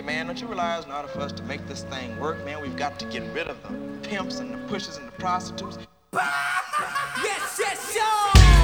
man, don't you realize in order for us to make this thing work, man, we've got to get rid of the pimps and the pushers and the prostitutes. Yes, yes, yo!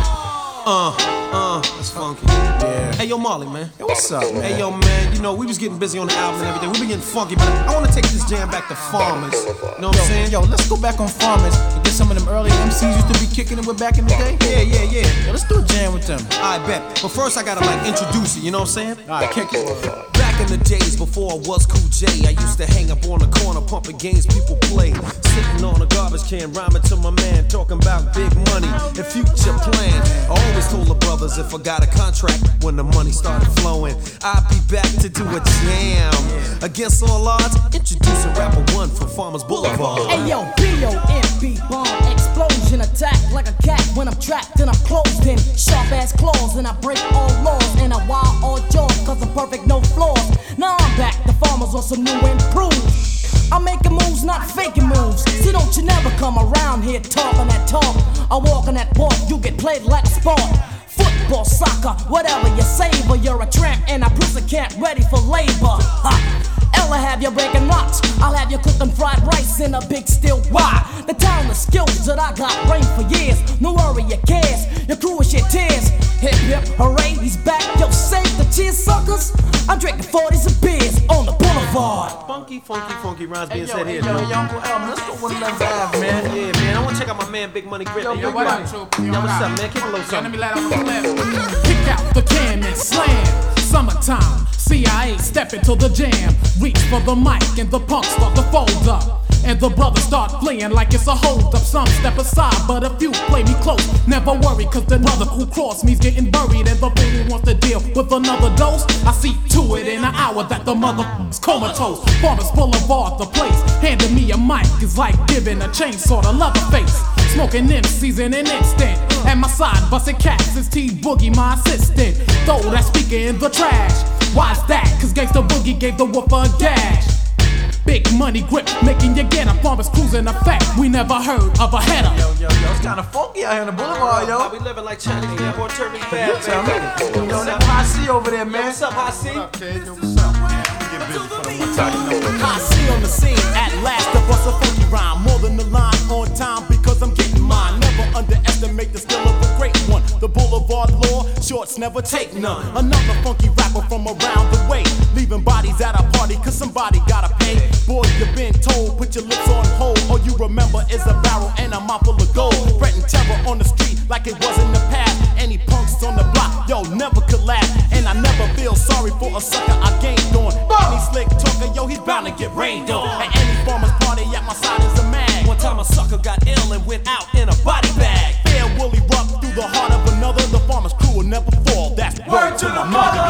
That's funky. Yeah. Hey, yo, Marley, man. Hey, what's up, man? Hey, yo, man, you know, we was getting busy on the album and everything. We been getting funky, but I want to take this jam back to Farmers. You know what I'm saying? Yo, let's go back on Farmers and get some of them early MCs used to be kicking it with back in the day. Yeah. Yo, let's do a jam with them. I bet. But first, I gotta, like, introduce it, you know what I'm saying? All right, kick it. Back in the days before I was Cool J, I used to hang up on the corner pumping games people play. Sitting on a garbage can, rhyming to my man, talking about big money and future plans. I always told the brothers if I got a contract, when the money started flowing, I'd be back to do a jam. Against all odds, introducing rapper one from Farmers Boulevard. Hey yo, B-O-M-B, bomb, explosion, attack like a cat when I'm trapped and I'm closed in. Sharp ass claws and I break all laws and I wild all jaws cause I'm perfect, no flaws. Now I'm back, the Farmers on some new improved. I'm making moves, not faking moves. See, don't you never come around here talking that talk. I walk on that walk, you get played like a sport. Football, soccer, whatever you say, but you're a tramp in a prison camp ready for labor. Ha! Ella have you breaking rocks, I'll have you cooking fried rice in a big steel why? The talent skills that I got reign for years. No worry, your cares, your crew is your tears. Hip hip, hooray, he's back, yo, save the cheer suckers. I'm drinking 40s and beers on the boulevard. Funky rhymes being said here. Yo, Uncle Elm, let's go one of them vibes, man. Yeah, man, I want to check out my man Big Money Grit. Yo, Yo, what up? what's up, man? Kick a little something. Let me let out the clip. Kick out the can and slam. Summertime, CIA step into the jam. Reach for the mic and the punks start to fold up. And the brothers start fleeing like it's a hold up. Some step aside, but a few play me close. Never worry, cause the brother who crossed me's getting buried. And the fool who wants to deal with another dose, I see to it in an hour that the mother's comatose. Farmers Boulevard, the place. Handing me a mic is like giving a chainsaw to Leatherface. Smoking MCs in an instant. At my side, busting cats is T-Boogie, my assistant. Throw that speaker in the trash. Why's that? Cause Gangsta Boogie gave the whoop a gash. Big Money Grip, making you get a Farmers cruising effect. We never heard of a header. Yo, it's kinda funky out here on the boulevard, yo. We living like Chinese airport turkeys bad, Yo, man. that High C over there, man. What's up, High C? What's up, kid? What's up, man? Get busy for the one time. I see on the scene at last to bust a funky rhyme. More than the line on time because I'm getting mine. Never underestimate the skill of the great one. The Boulevard law, shorts never take none. Another funky rapper from around the way. Leaving bodies at a party cause somebody gotta pay. Boy, you've been told, put your lips on hold. All you remember is a barrel and a mop full of gold. Threatening terror on the street like it was in the past. Any punks on the block, yo, never could laugh. And I never feel sorry for a sucker I gained on. Any slick talker, yo, he's bound to get rained on. At any Farmers party, at my side is a mag. One time a sucker got ill and went out in a body bag. Fair Willie rough through the heart of another. The Farmers crew will never fall. That's word to my mother.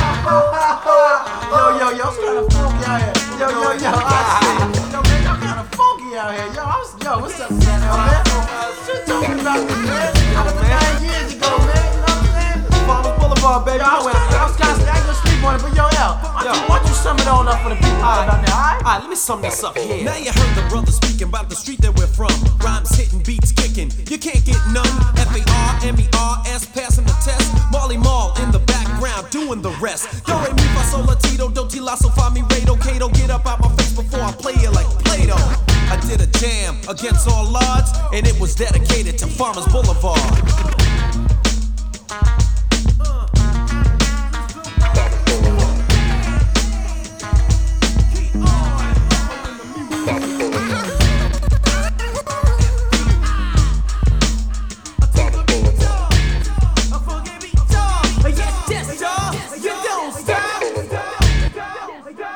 Yo, it's kinda funky out here. Yo, I see. Yo, man, y'all kinda funky out here. Yo, what's up, man? Shit talking about this, man. Yo, 9 years ago, man. You know what I'm saying? Farmers Boulevard, baby. Yo, I was constantly, I ain't gonna sleep on it, but yo, why don't you sum it all up for the people out there, alright? Alright, let me sum this up here. Now you heard the brothers speaking about the street that we're from. Rhymes hitting, beats kicking. You can't get none. F-A-R-M-E-R-S, passing the test. Marley Marl in the background, doing the rest. Yo, re mi fa sol la ti do ti la so fa mi re do ke do. Get up out my face before I play you like Play-Doh. I did a jam against all odds, and it was dedicated to Farmers Boulevard.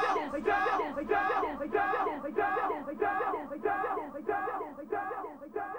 Yes,